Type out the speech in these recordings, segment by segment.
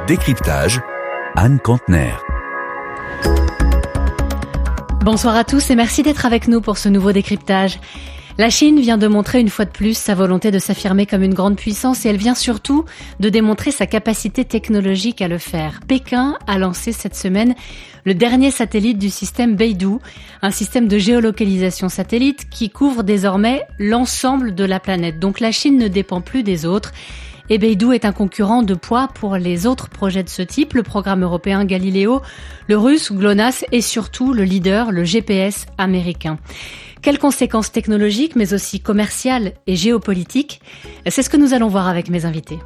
Décryptage, Anne Kantner. Bonsoir à tous et merci d'être avec nous pour ce nouveau décryptage. La Chine vient de montrer une fois de plus sa volonté de s'affirmer comme une grande puissance et elle vient surtout de démontrer sa capacité technologique à le faire. Pékin a lancé cette semaine le dernier satellite du système Beidou, un système de géolocalisation satellite qui couvre désormais l'ensemble de la planète. Donc la Chine ne dépend plus des autres. Et Beidou est un concurrent de poids pour les autres projets de ce type, le programme européen Galileo, le russe GLONASS et surtout le leader, le GPS américain. Quelles conséquences technologiques, mais aussi commerciales et géopolitiques? C'est ce que nous allons voir avec mes invités.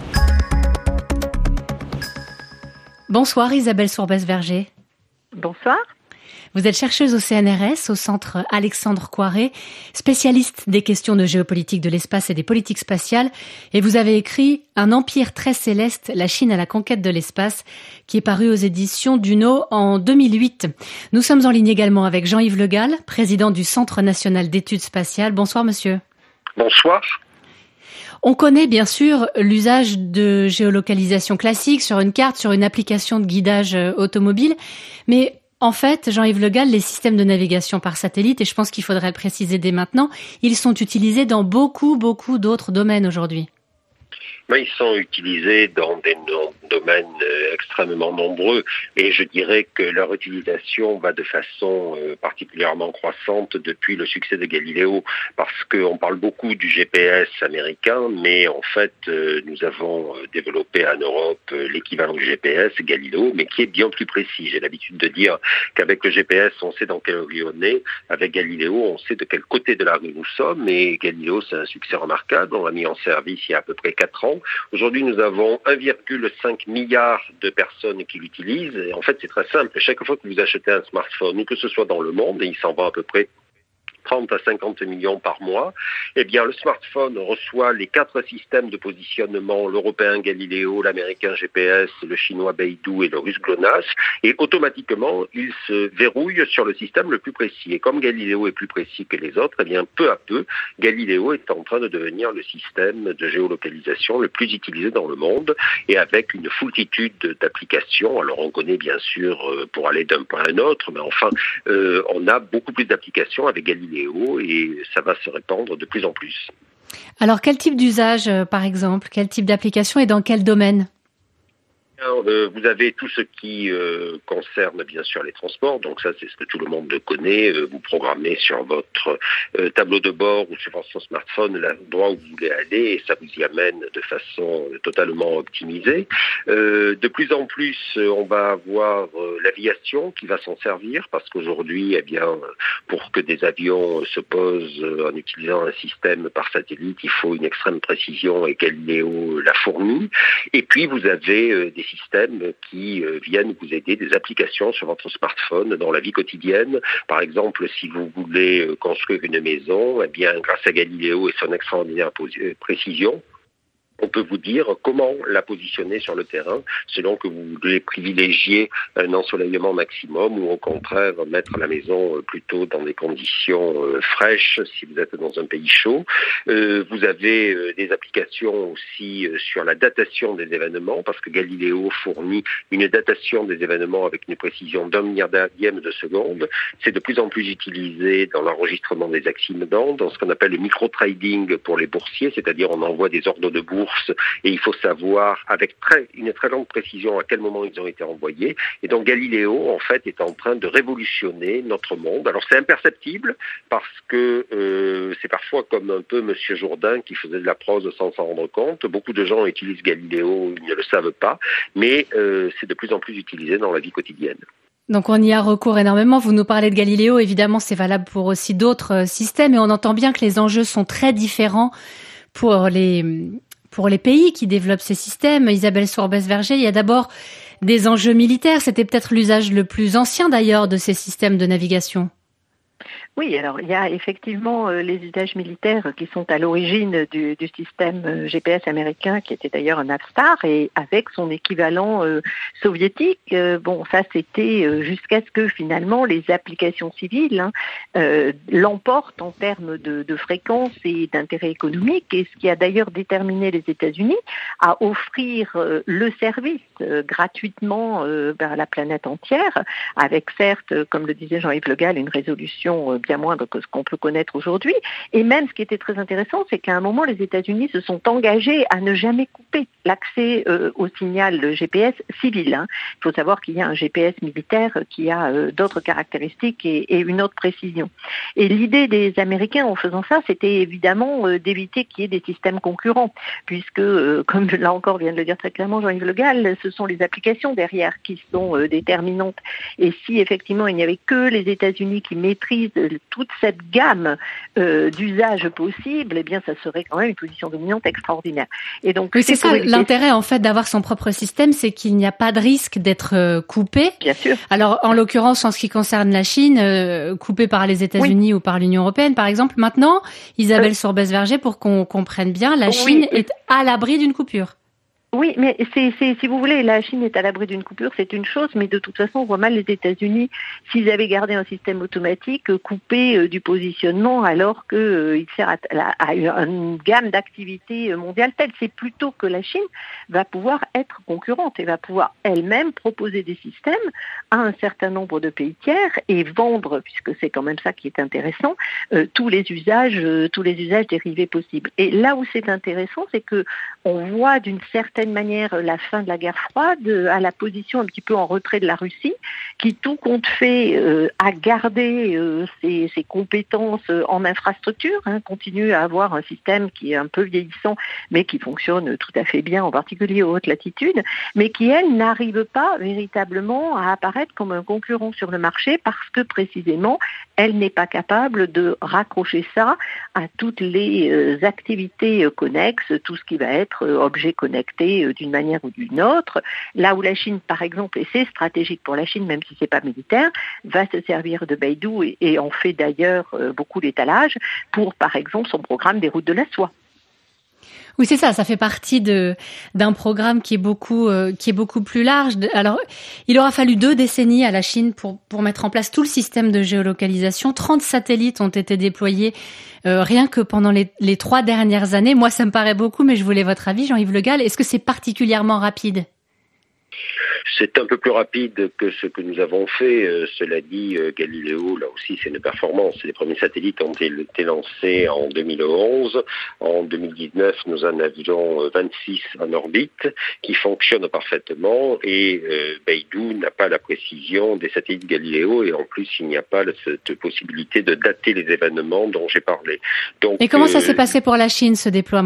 Bonsoir Isabelle Sourbès-Verger. Bonsoir. Vous êtes chercheuse au CNRS, au centre Alexandre Coiré, spécialiste des questions de géopolitique de l'espace et des politiques spatiales, et vous avez écrit Un empire très céleste, la Chine à la conquête de l'espace, qui est paru aux éditions Duno en 2008. Nous sommes en ligne également avec Jean-Yves Le Gall, président du Centre national d'études spatiales. Bonsoir monsieur. Bonsoir. On connaît bien sûr l'usage de géolocalisation classique sur une carte, sur une application de guidage automobile, mais en fait, Jean-Yves Le Gall, les systèmes de navigation par satellite, et je pense qu'il faudrait le préciser dès maintenant, ils sont utilisés dans beaucoup d'autres domaines aujourd'hui. Mais ils sont utilisés dans des domaines extrêmement nombreux et je dirais que leur utilisation va de façon particulièrement croissante depuis le succès de Galileo parce qu'on parle beaucoup du GPS américain, mais en fait nous avons développé en Europe l'équivalent du GPS, Galileo, mais qui est bien plus précis. J'ai l'habitude de dire qu'avec le GPS on sait dans quelle rue on est, avec Galileo on sait de quel côté de la rue nous sommes et Galileo c'est un succès remarquable, on l'a mis en service il y a à peu près 4 ans. Aujourd'hui, nous avons 1,5 milliard de personnes qui l'utilisent. Et en fait, c'est très simple. Chaque fois que vous achetez un smartphone, ou que ce soit dans le monde, et il s'en va à peu près 30 à 50 millions par mois, eh bien, le smartphone reçoit les 4 systèmes de positionnement, l'européen Galileo, l'américain GPS, le chinois Beidou et le russe GLONASS, et automatiquement, il se verrouille sur le système le plus précis. Et comme Galileo est plus précis que les autres, eh bien, peu à peu, Galileo est en train de devenir le système de géolocalisation le plus utilisé dans le monde, et avec une foultitude d'applications. Alors, on connaît bien sûr pour aller d'un point à un autre, mais enfin, on a beaucoup plus d'applications avec Galileo, et ça va se répandre de plus en plus. Alors, quel type d'usage, par exemple? Quel type d'application et dans quel domaine? Vous avez tout ce qui concerne bien sûr les transports, donc ça c'est ce que tout le monde connaît. Vous programmez sur votre tableau de bord ou sur votre smartphone l'endroit où vous voulez aller et ça vous y amène de façon totalement optimisée. De plus en plus, on va avoir l'aviation qui va s'en servir parce qu'aujourd'hui, eh bien, pour que des avions se posent en utilisant un système par satellite, il faut une extrême précision et Galileo la fournit. Et puis vous avez des systèmes qui viennent vous aider, des applications sur votre smartphone dans la vie quotidienne. Par exemple, si vous voulez construire une maison, eh bien, grâce à Galileo et son extraordinaire précision, on peut vous dire comment la positionner sur le terrain selon que vous voulez privilégier un ensoleillement maximum ou au contraire mettre la maison plutôt dans des conditions fraîches si vous êtes dans un pays chaud. Vous avez des applications aussi sur la datation des événements parce que Galileo fournit une datation des événements avec une précision d'1 milliardième de seconde. C'est de plus en plus utilisé dans l'enregistrement des accidents, dans ce qu'on appelle le micro-trading pour les boursiers, c'est-à-dire on envoie des ordres de bourse et il faut savoir avec une très longue précision à quel moment ils ont été envoyés. Et donc Galileo, en fait, est en train de révolutionner notre monde. Alors c'est imperceptible parce que c'est parfois comme un peu Monsieur Jourdain qui faisait de la prose sans s'en rendre compte. Beaucoup de gens utilisent Galileo, ils ne le savent pas, mais c'est de plus en plus utilisé dans la vie quotidienne. Donc on y a recours énormément. Vous nous parlez de Galileo, évidemment c'est valable pour aussi d'autres systèmes et on entend bien que les enjeux sont très différents pour les pays qui développent ces systèmes. Isabelle Sourbès-Verger, il y a d'abord des enjeux militaires. C'était peut-être l'usage le plus ancien d'ailleurs de ces systèmes de navigation. Oui, alors il y a effectivement les usages militaires qui sont à l'origine du système GPS américain, qui était d'ailleurs un Navstar, et avec son équivalent soviétique. Bon, ça c'était jusqu'à ce que finalement les applications civiles l'emportent en termes de fréquence et d'intérêt économique, et ce qui a d'ailleurs déterminé les États-Unis à offrir le service gratuitement à la planète entière, avec certes, comme le disait Jean-Yves Le Gall, une résolution bien moindre que ce qu'on peut connaître aujourd'hui. Et même ce qui était très intéressant, c'est qu'à un moment, les États-Unis se sont engagés à ne jamais couper l'accès au signal GPS civil. Il faut savoir qu'il y a un GPS militaire qui a d'autres caractéristiques et une autre précision. Et l'idée des Américains en faisant ça, c'était évidemment d'éviter qu'il y ait des systèmes concurrents, puisque, comme là encore vient de le dire très clairement Jean-Yves Le Gall, ce sont les applications derrière qui sont déterminantes. Et si effectivement il n'y avait que les États-Unis qui maîtrisent toute cette gamme d'usages possibles, eh bien ça serait quand même une position dominante extraordinaire. Et donc, oui, c'est ça l'intérêt en fait d'avoir son propre système, c'est qu'il n'y a pas de risque d'être coupé. Bien sûr. Alors en l'occurrence, en ce qui concerne la Chine, coupé par les États-Unis ou par l'Union européenne, par exemple. Maintenant, Isabelle Sorbès-Verger, pour qu'on comprenne bien, la Chine est à l'abri d'une coupure. Oui, mais si vous voulez, la Chine est à l'abri d'une coupure, c'est une chose, mais de toute façon, on voit mal les États-Unis, s'ils avaient gardé un système automatique, couper du positionnement alors qu'il sert à une gamme d'activités mondiales telles. C'est plutôt que la Chine va pouvoir être concurrente et va pouvoir elle-même proposer des systèmes à un certain nombre de pays tiers et vendre, puisque c'est quand même ça qui est intéressant, tous les usages dérivés possibles. Et là où c'est intéressant, c'est que on voit d'une certaine manière la fin de la guerre froide à la position un petit peu en retrait de la Russie, qui tout compte fait a gardé ses compétences en infrastructure, continue à avoir un système qui est un peu vieillissant, mais qui fonctionne tout à fait bien, en particulier aux hautes latitudes, mais qui, elle, n'arrive pas véritablement à apparaître comme un concurrent sur le marché parce que précisément, elle n'est pas capable de raccrocher ça à toutes les activités connexes, tout ce qui va être objet connecté d'une manière ou d'une autre. Là où la Chine, par exemple, et c'est stratégique pour la Chine, même si c'est pas militaire, va se servir de Beidou et en fait d'ailleurs beaucoup l'étalage pour, par exemple, son programme des routes de la soie. Oui, c'est ça. Ça fait partie d'un programme qui est beaucoup plus large. Alors, il aura fallu 2 décennies à la Chine pour mettre en place tout le système de géolocalisation. 30 satellites ont été déployés rien que pendant les 3 dernières années. Moi, ça me paraît beaucoup, mais je voulais votre avis, Jean-Yves Le Gall. Est-ce que c'est particulièrement rapide ? C'est un peu plus rapide que ce que nous avons fait. Cela dit, Galileo, là aussi, c'est une performance. Les premiers satellites ont été lancés en 2011. En 2019, nous en avions 26 en orbite qui fonctionnent parfaitement et Beidou n'a pas la précision des satellites Galileo et en plus, il n'y a pas cette possibilité de dater les événements dont j'ai parlé. Donc, et comment ça s'est passé pour la Chine, ce déploiement ?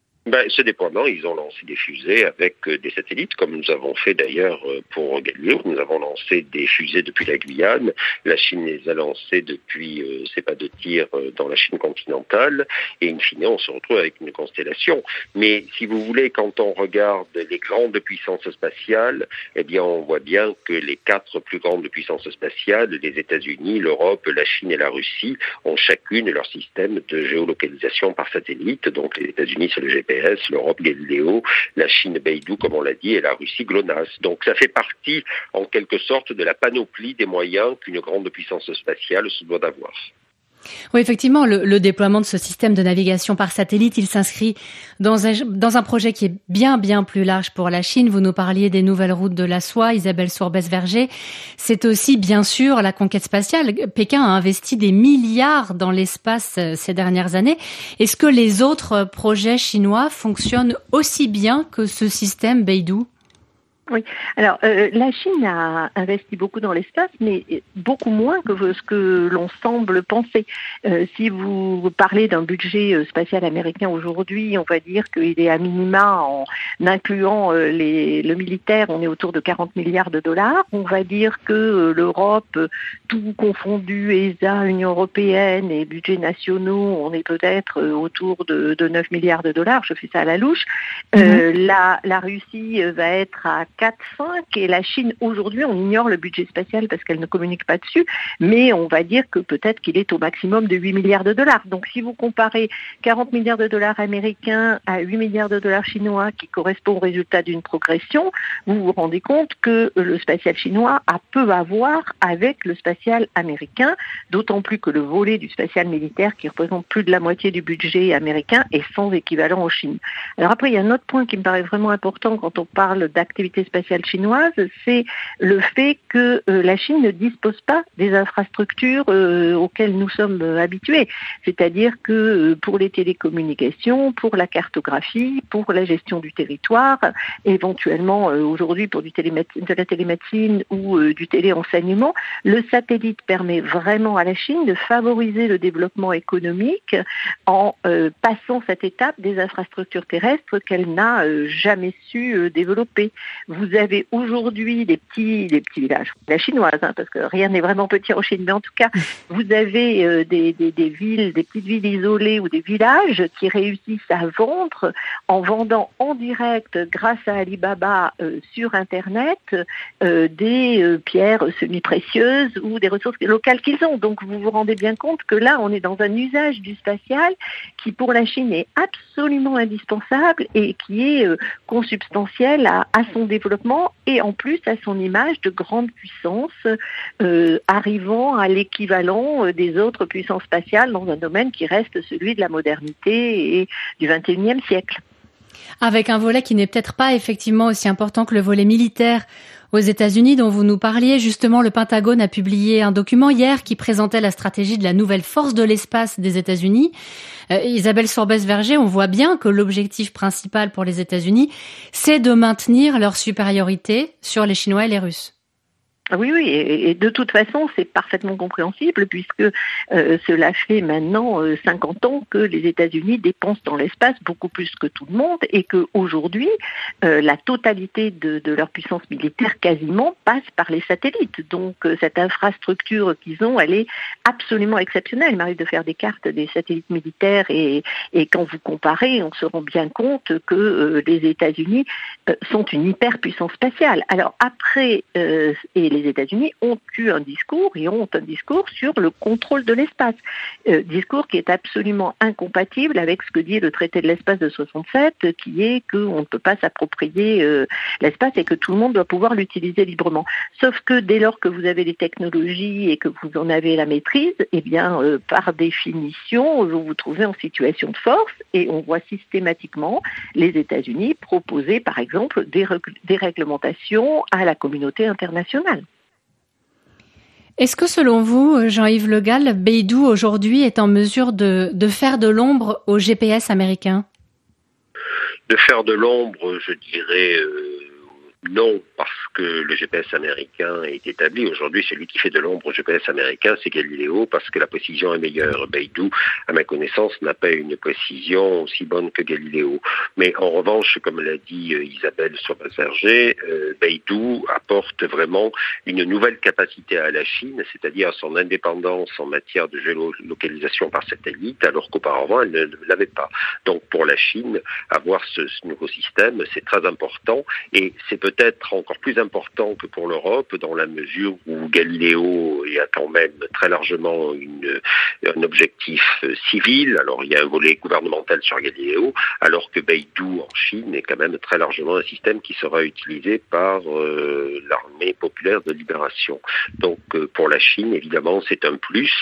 Ce déploiement, ils ont lancé des fusées avec des satellites, comme nous avons fait d'ailleurs pour Galileo. Nous avons lancé des fusées depuis la Guyane. La Chine les a lancées depuis ses pas de tir dans la Chine continentale. Et in fine, on se retrouve avec une constellation. Mais si vous voulez, quand on regarde les grandes puissances spatiales, eh bien, on voit bien que les 4 plus grandes puissances spatiales, les États-Unis, l'Europe, la Chine et la Russie, ont chacune leur système de géolocalisation par satellite. Donc, les États-Unis, c'est le GPS. L'Europe Galileo, la Chine Beidou, comme on l'a dit, et la Russie GLONASS. Donc ça fait partie, en quelque sorte, de la panoplie des moyens qu'une grande puissance spatiale se doit d'avoir. Oui, effectivement, le déploiement de ce système de navigation par satellite, il s'inscrit dans un projet qui est bien plus large pour la Chine. Vous nous parliez des nouvelles routes de la soie, Isabelle Sorbès-Verger. C'est aussi, bien sûr, la conquête spatiale. Pékin a investi des milliards dans l'espace ces dernières années. Est-ce que les autres projets chinois fonctionnent aussi bien que ce système Beidou ? Oui. Alors, la Chine a investi beaucoup dans l'espace, mais beaucoup moins que ce que l'on semble penser. Si vous parlez d'un budget spatial américain aujourd'hui, on va dire qu'il est à minima, en incluant le militaire, on est autour de 40 milliards de dollars. On va dire que l'Europe, tout confondu, ESA, Union européenne et budgets nationaux, on est peut-être autour de 9 milliards de dollars. Je fais ça à la louche. La Russie va être à 4, 5, et la Chine, aujourd'hui, on ignore le budget spatial parce qu'elle ne communique pas dessus, mais on va dire que peut-être qu'il est au maximum de 8 milliards de dollars. Donc si vous comparez 40 milliards de dollars américains à 8 milliards de dollars chinois, qui correspond au résultat d'une progression, vous vous rendez compte que le spatial chinois a peu à voir avec le spatial américain, d'autant plus que le volet du spatial militaire, qui représente plus de la moitié du budget américain, est sans équivalent en Chine. Alors après, il y a un autre point qui me paraît vraiment important quand on parle d'activité spatiale chinoise, c'est le fait que la Chine ne dispose pas des infrastructures auxquelles nous sommes habitués. C'est-à-dire que pour les télécommunications, pour la cartographie, pour la gestion du territoire, éventuellement aujourd'hui pour de la télémédecine ou du téléenseignement, le satellite permet vraiment à la Chine de favoriser le développement économique en passant cette étape des infrastructures terrestres qu'elle n'a jamais su développer. Vous avez aujourd'hui des petits villages, la chinoise, parce que rien n'est vraiment petit en Chine, mais en tout cas, vous avez des villes, des petites villes isolées ou des villages qui réussissent à vendre en vendant en direct grâce à Alibaba sur Internet des pierres semi-précieuses ou des ressources locales qu'ils ont. Donc vous vous rendez bien compte que là, on est dans un usage du spatial qui pour la Chine est absolument indispensable et qui est consubstantiel à son développement et en plus à son image de grande puissance arrivant à l'équivalent des autres puissances spatiales dans un domaine qui reste celui de la modernité et du XXIe siècle. Avec un volet qui n'est peut-être pas effectivement aussi important que le volet militaire aux États-Unis dont vous nous parliez. Justement, le Pentagone a publié un document hier qui présentait la stratégie de la nouvelle force de l'espace des États-Unis. Isabelle Sorbès-Verger, on voit bien que l'objectif principal pour les États-Unis, c'est de maintenir leur supériorité sur les Chinois et les Russes. Oui, et de toute façon, c'est parfaitement compréhensible puisque cela fait maintenant 50 ans que les États-Unis dépensent dans l'espace beaucoup plus que tout le monde et qu'aujourd'hui, la totalité de leur puissance militaire quasiment passe par les satellites. Donc cette infrastructure qu'ils ont, elle est absolument exceptionnelle. Il m'arrive de faire des cartes des satellites militaires et quand vous comparez, on se rend bien compte que les États-Unis sont une hyperpuissance spatiale. Alors après, et les États-Unis ont un discours sur le contrôle de l'espace. Discours qui est absolument incompatible avec ce que dit le traité de l'espace de 67, qui est qu'on ne peut pas s'approprier l'espace et que tout le monde doit pouvoir l'utiliser librement. Sauf que dès lors que vous avez les technologies et que vous en avez la maîtrise, eh bien, par définition, vous vous trouvez en situation de force et on voit systématiquement les États-Unis proposer, par exemple, des réglementations à la communauté internationale. Est-ce que selon vous, Jean-Yves Le Gall, Beidou aujourd'hui est en mesure de faire de l'ombre au GPS américain ? De faire de l'ombre, je dirais non, parce que le GPS américain est établi. Aujourd'hui, celui qui fait de l'ombre au GPS américain, c'est Galileo, parce que la précision est meilleure. Beidou, à ma connaissance, n'a pas une précision aussi bonne que Galileo. Mais en revanche, comme l'a dit Isabelle Sorbès-Verger, Beidou apporte vraiment une nouvelle capacité à la Chine, c'est-à-dire son indépendance en matière de géolocalisation par satellite, alors qu'auparavant, elle ne l'avait pas. Donc pour la Chine, avoir ce nouveau système, c'est très important, et c'est peut-être encore plus important que pour l'Europe, dans la mesure où Galileo a quand même très largement un objectif civil. Alors il y a un volet gouvernemental sur Galileo, alors que Beidou en Chine est quand même très largement un système qui sera utilisé par l'armée populaire de libération. Donc pour la Chine, évidemment, c'est un plus.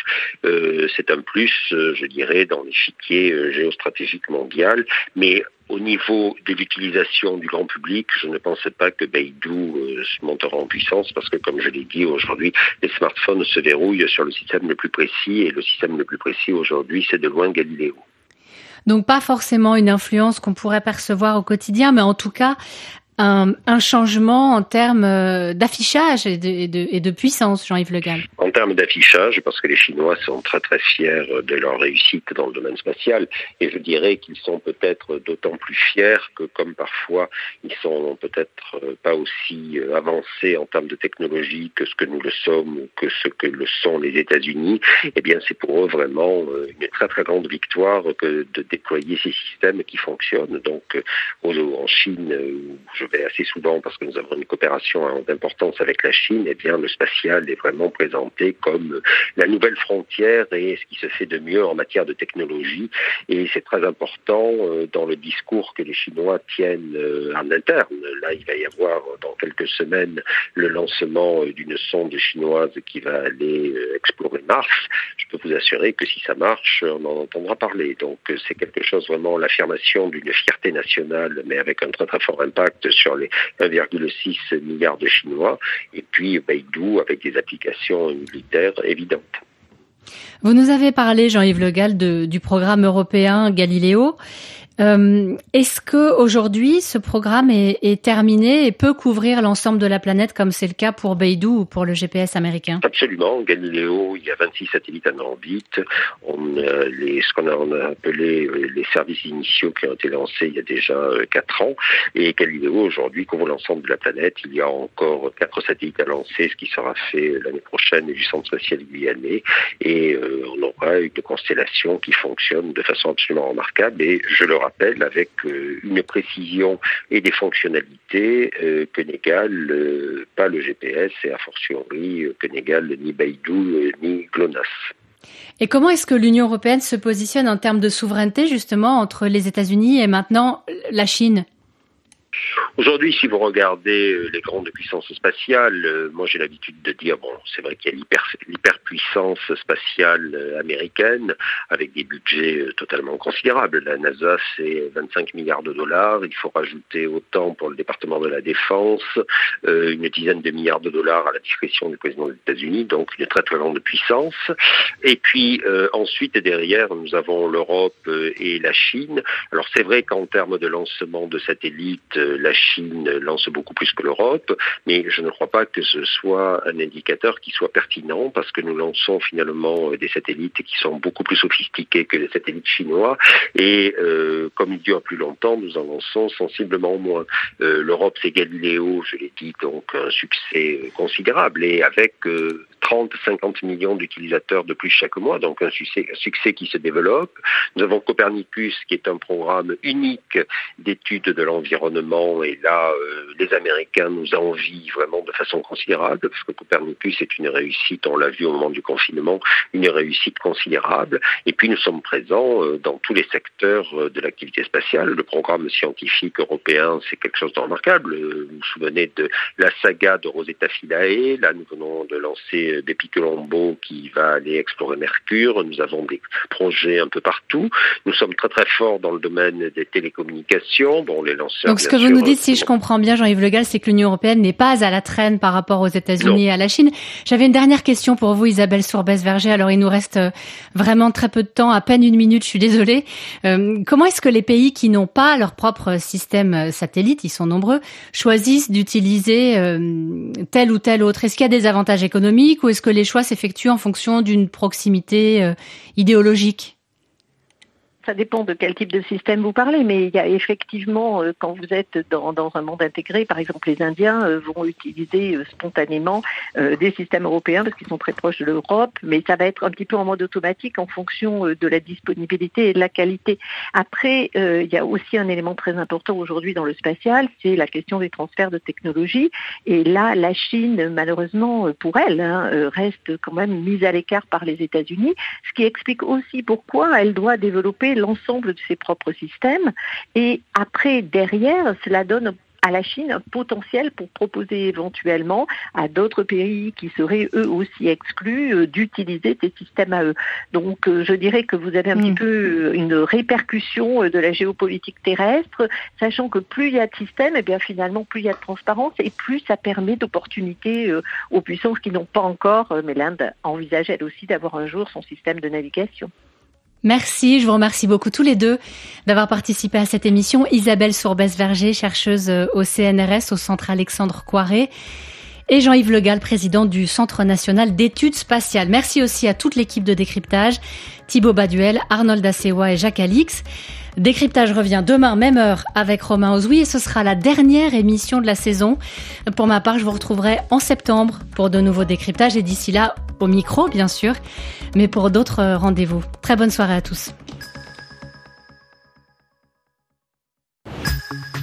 Je dirais, dans l'échiquier géostratégique mondial, mais au niveau de l'utilisation du grand public, je ne pense pas que Beidou se montera en puissance parce que, comme je l'ai dit, aujourd'hui, les smartphones se verrouillent sur le système le plus précis et le système le plus précis aujourd'hui, c'est de loin Galileo. Donc pas forcément une influence qu'on pourrait percevoir au quotidien, mais en tout cas un changement en termes d'affichage et de puissance, Jean-Yves Le Gall. En termes d'affichage, parce que les Chinois sont très très fiers de leur réussite dans le domaine spatial, et je dirais qu'ils sont peut-être d'autant plus fiers que, comme parfois ils sont peut-être pas aussi avancés en termes de technologie que ce que nous le sommes ou que ce que le sont les États-Unis, eh bien c'est pour eux vraiment une très très grande victoire que de déployer ces systèmes qui fonctionnent. Donc en Chine, où je vais assez souvent parce que nous avons une coopération d'importance avec la Chine, eh bien le spatial est vraiment présenté comme la nouvelle frontière et ce qui se fait de mieux en matière de technologie. Et c'est très important dans le discours que les Chinois tiennent en interne. Là, il va y avoir dans quelques semaines le lancement d'une sonde chinoise qui va aller explorer Mars. Je peux vous assurer que si ça marche, on en entendra parler. Donc c'est quelque chose vraiment, l'affirmation d'une fierté nationale, mais avec un très très fort impact sur les 1,6 milliard de Chinois. Et puis Beidou avec des applications militaires évidentes. Vous nous avez parlé, Jean-Yves Le Gall, du programme européen Galileo. Est-ce que aujourd'hui ce programme est terminé et peut couvrir l'ensemble de la planète comme c'est le cas pour Beidou ou pour le GPS américain? Absolument. Galileo, il y a 26 satellites en orbite. Ce qu'on a appelé les services initiaux qui ont été lancés il y a déjà 4 ans. Et Galileo aujourd'hui couvre l'ensemble de la planète. Il y a encore 4 satellites à lancer, ce qui sera fait l'année prochaine du Centre spatial guyanais. Et on aura une constellation qui fonctionne de façon absolument remarquable. Et je le rappelle, avec une précision et des fonctionnalités que n'égale pas le GPS et a fortiori que n'égale ni Beidou ni GLONASS. Et comment est-ce que l'Union européenne se positionne en termes de souveraineté justement entre les États-Unis et maintenant la Chine ? Aujourd'hui, si vous regardez les grandes puissances spatiales, moi j'ai l'habitude de dire, c'est vrai qu'il y a l'hyperpuissance spatiale américaine avec des budgets totalement considérables. La NASA, c'est 25 milliards de dollars. Il faut rajouter autant pour le département de la Défense, une dizaine de milliards de dollars à la discrétion du président des États-Unis, donc une très très grande puissance. Et puis ensuite, derrière, nous avons l'Europe et la Chine. Alors c'est vrai qu'en termes de lancement de satellites, la Chine lance beaucoup plus que l'Europe, mais je ne crois pas que ce soit un indicateur qui soit pertinent parce que nous lançons finalement des satellites qui sont beaucoup plus sophistiqués que les satellites chinois et comme il dure plus longtemps, nous en lançons sensiblement moins. L'Europe, c'est Galileo, je l'ai dit, donc un succès considérable et avec 30-50 millions d'utilisateurs de plus chaque mois, donc un succès qui se développe. Nous avons Copernicus qui est un programme unique d'études de l'environnement et là, les Américains nous envient vraiment de façon considérable parce que Copernicus est une réussite, on l'a vu au moment du confinement, une réussite considérable. Et puis nous sommes présents dans tous les secteurs de l'activité spatiale. Le programme scientifique européen, c'est quelque chose de remarquable. Vous vous souvenez de la saga de Rosetta Philae. Là, nous venons de lancer Bepi Colombo qui va aller explorer Mercure. Nous avons des projets un peu partout. Nous sommes très très forts dans le domaine des télécommunications. Les lanceurs. Donc ce que vous nous dites, si je comprends bien, Jean-Yves Le Gall, c'est que l'Union européenne n'est pas à la traîne par rapport aux États-Unis et à la Chine. J'avais une dernière question pour vous, Isabelle Sourbès-Verger. Alors il nous reste vraiment très peu de temps, à peine 1 minute, je suis désolée. Comment est-ce que les pays qui n'ont pas leur propre système satellite, ils sont nombreux, choisissent d'utiliser tel ou tel autre? Est-ce qu'il y a des avantages économiques ou est-ce que les choix s'effectuent en fonction d'une proximité idéologique? Ça dépend de quel type de système vous parlez, mais il y a effectivement, quand vous êtes dans un monde intégré, par exemple les Indiens vont utiliser spontanément des systèmes européens parce qu'ils sont très proches de l'Europe, mais ça va être un petit peu en mode automatique en fonction de la disponibilité et de la qualité. Après, il y a aussi un élément très important aujourd'hui dans le spatial, c'est la question des transferts de technologie. Et là, la Chine, malheureusement pour elle, reste quand même mise à l'écart par les États-Unis, ce qui explique aussi pourquoi elle doit développer l'ensemble de ses propres systèmes et après, derrière, cela donne à la Chine un potentiel pour proposer éventuellement à d'autres pays qui seraient eux aussi exclus d'utiliser ces systèmes à eux. Donc je dirais que vous avez un petit peu une répercussion de la géopolitique terrestre, sachant que plus il y a de systèmes, et bien finalement plus il y a de transparence et plus ça permet d'opportunités aux puissances qui n'ont pas encore, mais l'Inde envisage elle aussi d'avoir un jour son système de navigation. Merci, je vous remercie beaucoup tous les deux d'avoir participé à cette émission. Isabelle Sourbès-Verger, chercheuse au CNRS, au Centre Alexandre Coiré, et Jean-Yves Le Gall, président du Centre national d'études spatiales. Merci aussi à toute l'équipe de décryptage, Thibaut Baduel, Arnold Assewa et Jacques Alix. Décryptage revient demain, même heure, avec Romain Ozoui, et ce sera la dernière émission de la saison. Pour ma part, je vous retrouverai en septembre pour de nouveaux décryptages, et d'ici là, au micro, bien sûr, mais pour d'autres rendez-vous. Très bonne soirée à tous.